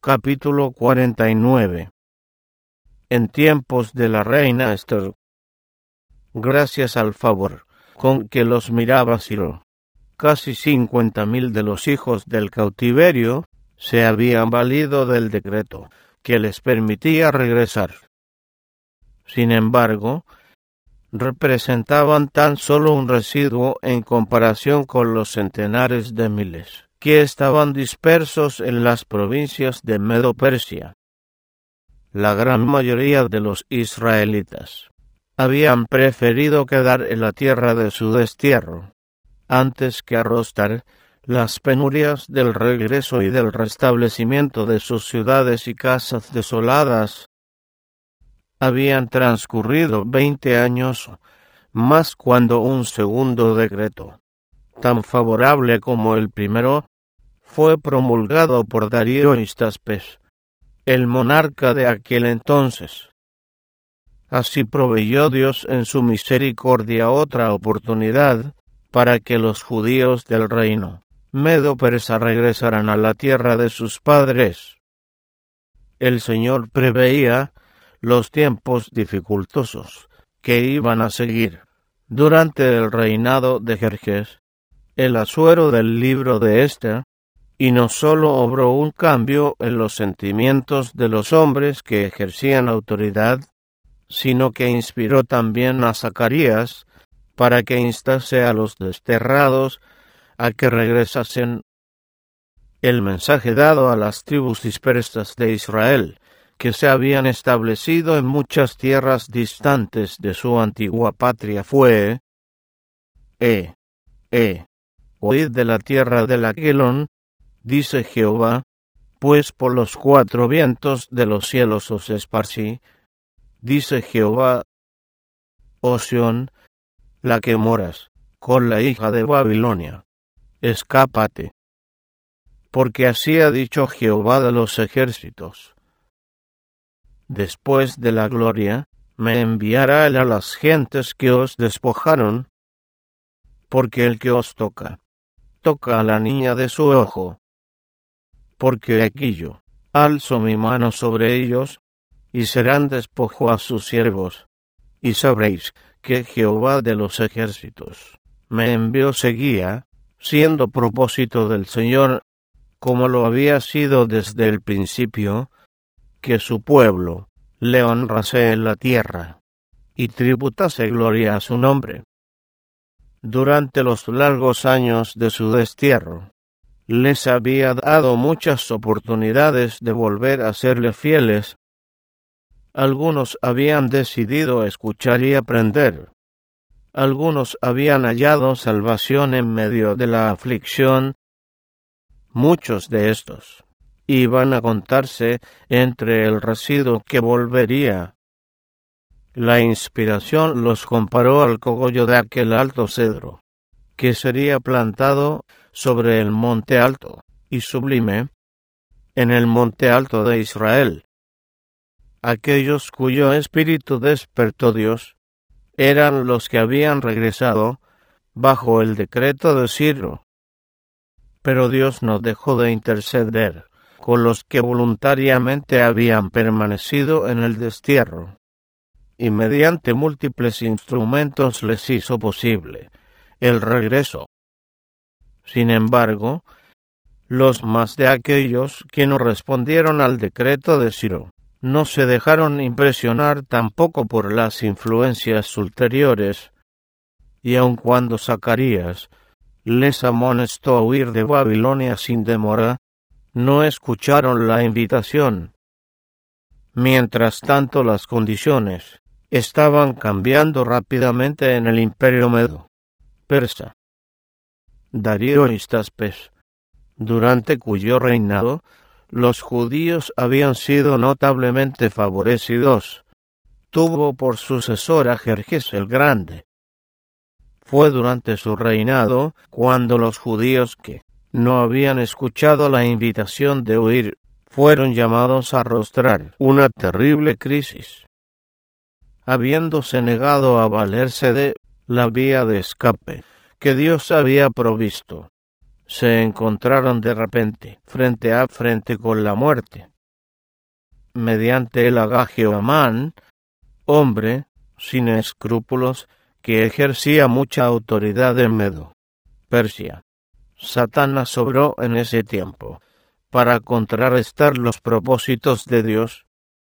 Capítulo 49. En tiempos de la reina Esther, gracias al favor con que los miraba Ciro, casi 50,000 de los hijos del cautiverio se habían valido del decreto que les permitía regresar. Sin embargo, representaban tan solo un residuo en comparación con los centenares de miles que estaban dispersos en las provincias de Medo-Persia. La gran mayoría de los israelitas habían preferido quedar en la tierra de su destierro antes que arrostrar las penurias del regreso y del restablecimiento de sus ciudades y casas desoladas. Habían transcurrido 20 años más cuando un segundo decreto, tan favorable como el primero, fue promulgado por Darío Istaspes, el monarca de aquel entonces. Así proveyó Dios en su misericordia otra oportunidad para que los judíos del reino medo-persa regresaran a la tierra de sus padres. El Señor preveía los tiempos dificultosos que iban a seguir durante el reinado de Jerjes, el Asuero del libro de Esther, y no sólo obró un cambio en los sentimientos de los hombres que ejercían autoridad, sino que inspiró también a Zacarías para que instase a los desterrados a que regresasen. El mensaje dado a las tribus dispersas de Israel, que se habían establecido en muchas tierras distantes de su antigua patria, fue: oíd de la tierra del Aquelón, dice Jehová, pues por los 4 vientos de los cielos os esparcí, dice Jehová, oh Sión, la que moras con la hija de Babilonia, escápate. Porque así ha dicho Jehová de los ejércitos: después de la gloria, me enviará él a las gentes que os despojaron, porque el que os toca a la niña de su ojo. Porque aquí yo alzo mi mano sobre ellos, y serán despojo a sus siervos, y sabréis que Jehová de los ejércitos me envió seguía, siendo propósito del Señor, como lo había sido desde el principio, que su pueblo le honrase en la tierra, y tributase gloria a su nombre. Durante los largos años de su destierro, les había dado muchas oportunidades de volver a serle fieles. Algunos habían decidido escuchar y aprender. Algunos habían hallado salvación en medio de la aflicción. Muchos de estos iban a contarse entre el residuo que volvería. La inspiración los comparó al cogollo de aquel alto cedro, que sería plantado sobre el monte alto y sublime, en el monte alto de Israel. Aquellos cuyo espíritu despertó Dios eran los que habían regresado bajo el decreto de Ciro. Pero Dios no dejó de interceder con los que voluntariamente habían permanecido en el destierro, y mediante múltiples instrumentos les hizo posible el regreso. Sin embargo, los más de aquellos que no respondieron al decreto de Ciro no se dejaron impresionar tampoco por las influencias ulteriores, y aun cuando Zacarías les amonestó a huir de Babilonia sin demora, no escucharon la invitación. Mientras tanto, las condiciones estaban cambiando rápidamente en el imperio medo-persa. Darío Istaspes, durante cuyo reinado los judíos habían sido notablemente favorecidos, tuvo por sucesor a Jerjes el Grande. Fue durante su reinado cuando los judíos que no habían escuchado la invitación de huir fueron llamados a arrostrar una terrible crisis. Habiéndose negado a valerse de la vía de escape que Dios había provisto, se encontraron de repente frente a frente con la muerte. mediante el agagio Amán, hombre sin escrúpulos, que ejercía mucha autoridad en Medo, Persia. Satanás obró en ese tiempo para contrarrestar los propósitos de Dios.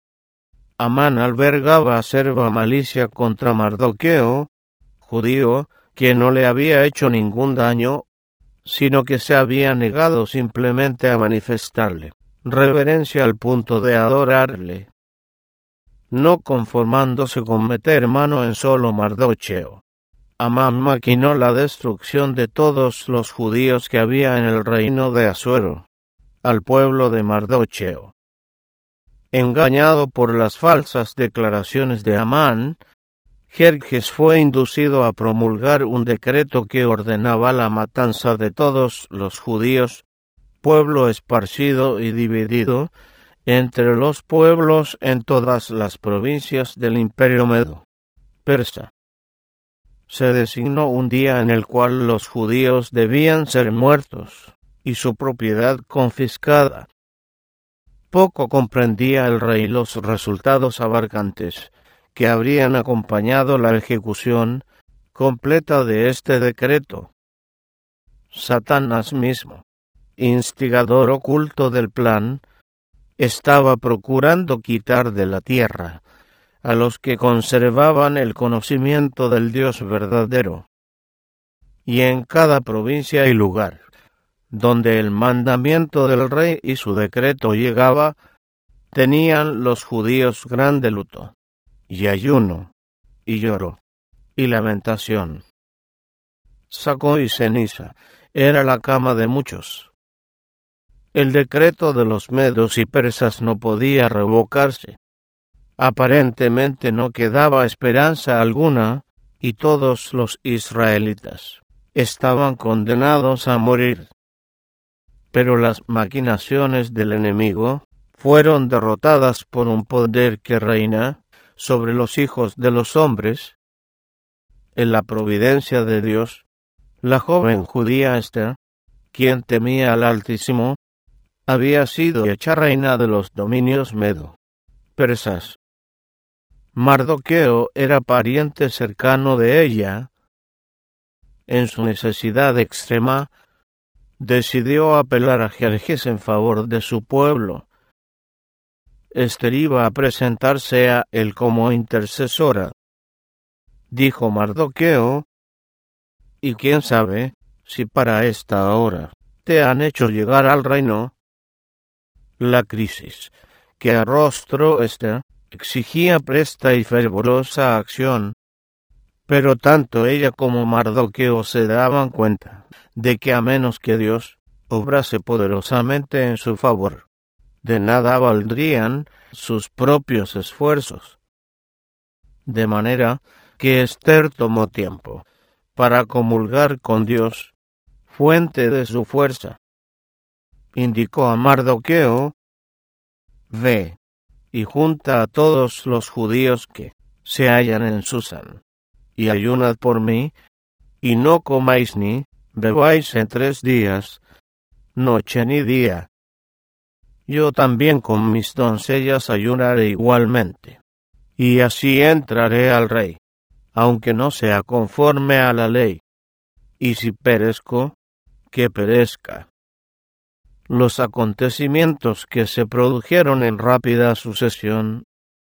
Amán albergaba acerba malicia contra Mardoqueo, judío, que no le había hecho ningún daño, sino que se había negado simplemente a manifestarle reverencia al punto de adorarle, no conformándose con meter mano en solo Mardocheo. Amán maquinó la destrucción de todos los judíos que había en el reino de Asuero, al pueblo de Mardocheo. Engañado por las falsas declaraciones de Amán, Jerjes fue inducido a promulgar un decreto que ordenaba la matanza de todos los judíos, pueblo esparcido y dividido entre los pueblos en todas las provincias del Imperio Medo Persa. Se designó un día en el cual los judíos debían ser muertos y su propiedad confiscada. Poco comprendía el rey los resultados abarcantes que habrían acompañado la ejecución completa de este decreto. Satanás mismo, instigador oculto del plan, estaba procurando quitar de la tierra a los que conservaban el conocimiento del Dios verdadero. Y en cada provincia y lugar donde el mandamiento del rey y su decreto llegaba, tenían los judíos grande luto, y ayuno, y lloro, y lamentación. Saco y ceniza era la cama de muchos. El decreto de los medos y persas no podía revocarse. Aparentemente no quedaba esperanza alguna, y todos los israelitas estaban condenados a morir. Pero las maquinaciones del enemigo fueron derrotadas por un poder que reina sobre los hijos de los hombres. En la providencia de Dios, la joven judía Esther, quien temía al Altísimo, había sido hecha reina de los dominios medo persas. Mardoqueo era pariente cercano de ella. En su necesidad extrema, decidió apelar a Jerjes en favor de su pueblo. Esther iba a presentarse a él como intercesora. Dijo Mardoqueo, y quién sabe si para esta hora te han hecho llegar al reino. La crisis que arrostró Esther exigía presta y fervorosa acción, pero tanto ella como Mardoqueo se daban cuenta de que a menos que Dios obrase poderosamente en su favor, de nada valdrían sus propios esfuerzos. De manera que Esther tomó tiempo para comulgar con Dios, fuente de su fuerza. Indicó a Mardoqueo, ve y junta a todos los judíos que se hallan en Susán, y ayunad por mí, y no comáis ni bebáis en 3 días, noche ni día. Yo también con mis doncellas ayunaré igualmente, y así entraré al rey, aunque no sea conforme a la ley, y si perezco, que perezca. Los acontecimientos que se produjeron en rápida sucesión,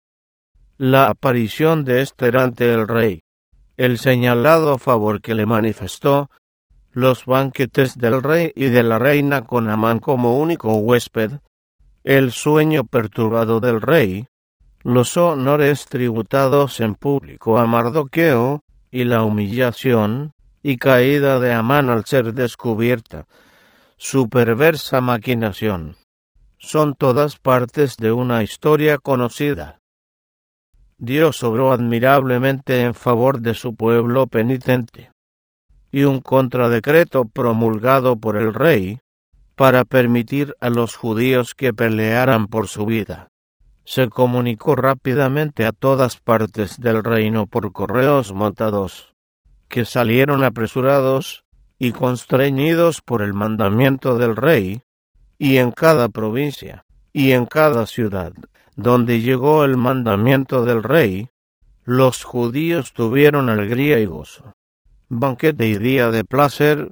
la aparición de Esther ante el rey, el señalado favor que le manifestó, los banquetes del rey y de la reina con Amán como único huésped, el sueño perturbado del rey, los honores tributados en público a Mardoqueo, y la humillación y caída de Amán al ser descubierta, su perversa maquinación, son todas partes de una historia conocida. Dios obró admirablemente en favor de su pueblo penitente, y un contradecreto promulgado por el rey, para permitir a los judíos que pelearan por su vida, se comunicó rápidamente a todas partes del reino por correos montados, que salieron apresurados y constreñidos por el mandamiento del rey, y en cada provincia y en cada ciudad donde llegó el mandamiento del rey, los judíos tuvieron alegría y gozo, banquete y día de placer,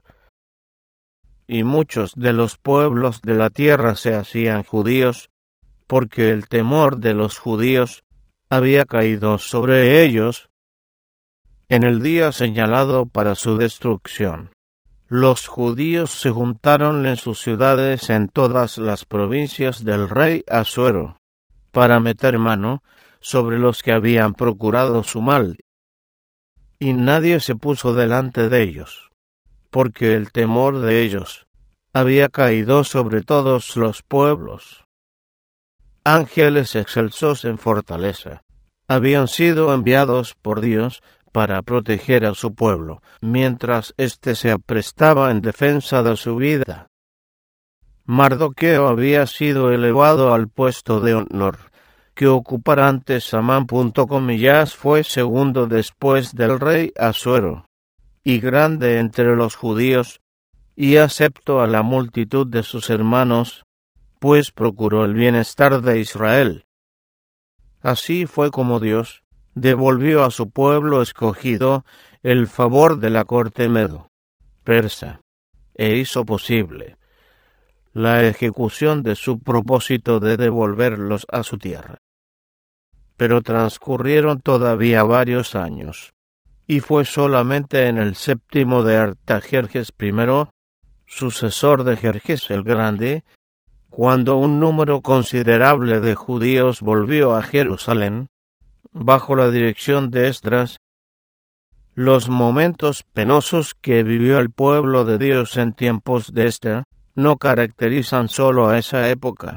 y muchos de los pueblos de la tierra se hacían judíos, porque el temor de los judíos había caído sobre ellos en el día señalado para su destrucción. Los judíos se juntaron en sus ciudades en todas las provincias del rey Asuero, para meter mano sobre los que habían procurado su mal, y nadie se puso delante de ellos, porque el temor de ellos había caído sobre todos los pueblos. Ángeles excelsos en fortaleza habían sido enviados por Dios para proteger a su pueblo, mientras éste se aprestaba en defensa de su vida. Mardoqueo había sido elevado al puesto de honor que ocupara antes Amán. Fue segundo después del rey Asuero, y grande entre los judíos, y aceptó a la multitud de sus hermanos, pues procuró el bienestar de Israel. Así fue como Dios devolvió a su pueblo escogido el favor de la corte medo-persa, e hizo posible la ejecución de su propósito de devolverlos a su tierra. Pero transcurrieron todavía varios años, y fue solamente en el 7º de Artajerjes I, sucesor de Jerjes el Grande, cuando un número considerable de judíos volvió a Jerusalén, bajo la dirección de Esdras. Los momentos penosos que vivió el pueblo de Dios en tiempos de Esther no caracterizan solo a esa época.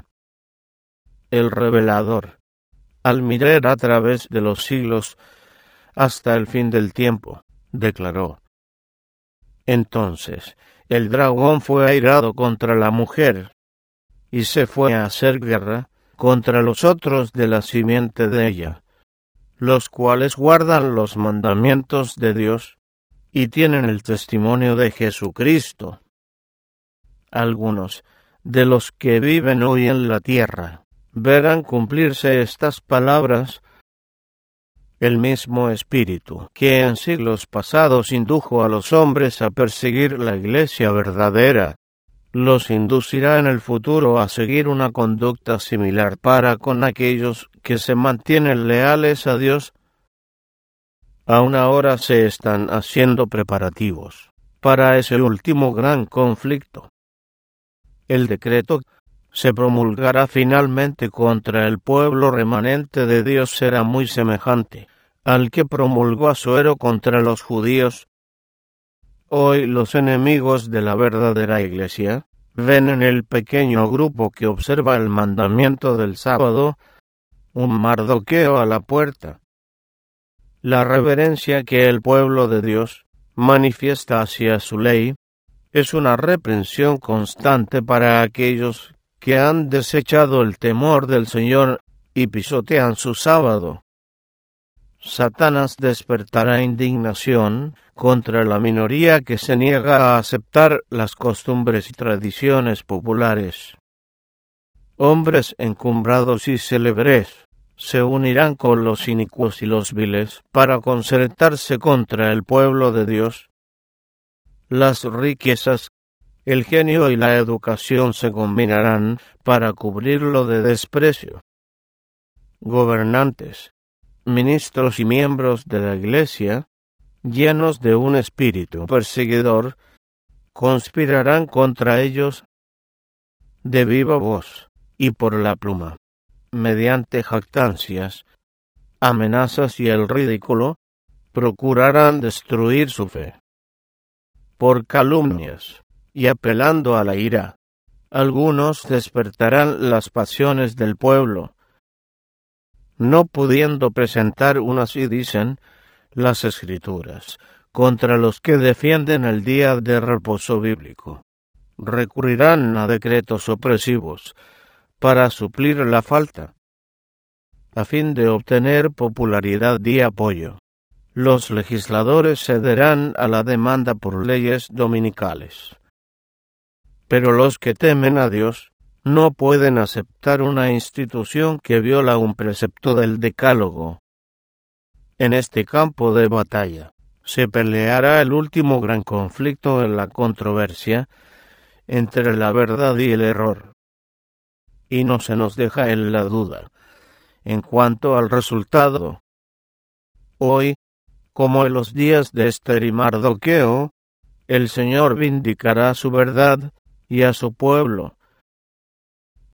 El revelador, al mirar a través de los siglos hasta el fin del tiempo, declaró: Entonces el dragón fue airado contra la mujer, y se fue a hacer guerra contra los otros de la simiente de ella, los cuales guardan los mandamientos de Dios y tienen el testimonio de Jesucristo. Algunos de los que viven hoy en la tierra verán cumplirse estas palabras. El mismo Espíritu que en siglos pasados indujo a los hombres a perseguir la Iglesia verdadera, los inducirá en el futuro a seguir una conducta similar para con aquellos que se mantienen leales a Dios. Aún ahora se están haciendo preparativos para ese último gran conflicto. El decreto se promulgará finalmente contra el pueblo remanente de Dios será muy semejante al que promulgó Asuero contra los judíos. Hoy los enemigos de la verdadera Iglesia ven en el pequeño grupo que observa el mandamiento del sábado un Mardoqueo a la puerta. La reverencia que el pueblo de Dios manifiesta hacia su ley es una reprensión constante para aquellos que han desechado el temor del Señor y pisotean su sábado. Satanás despertará indignación contra la minoría que se niega a aceptar las costumbres y tradiciones populares. Hombres encumbrados y célebres se unirán con los inicuos y los viles para concertarse contra el pueblo de Dios. Las riquezas, el genio y la educación se combinarán para cubrirlo de desprecio. Gobernantes, ministros y miembros de la Iglesia, llenos de un espíritu perseguidor, conspirarán contra ellos de viva voz y por la pluma, mediante jactancias, amenazas y el ridículo, procurarán destruir su fe. Por calumnias y apelando a la ira, algunos despertarán las pasiones del pueblo. No pudiendo presentar unas y dicen las Escrituras contra los que defienden el día de reposo bíblico. Recurrirán a decretos opresivos para suplir la falta, a fin de obtener popularidad y apoyo. Los legisladores cederán a la demanda por leyes dominicales. Pero los que temen a Dios no pueden aceptar una institución que viola un precepto del Decálogo. En este campo de batalla se peleará el último gran conflicto en la controversia entre la verdad y el error. Y no se nos deja en la duda en cuanto al resultado. Hoy, como en los días de Ester y Mardoqueo, el Señor vindicará su verdad y a su pueblo.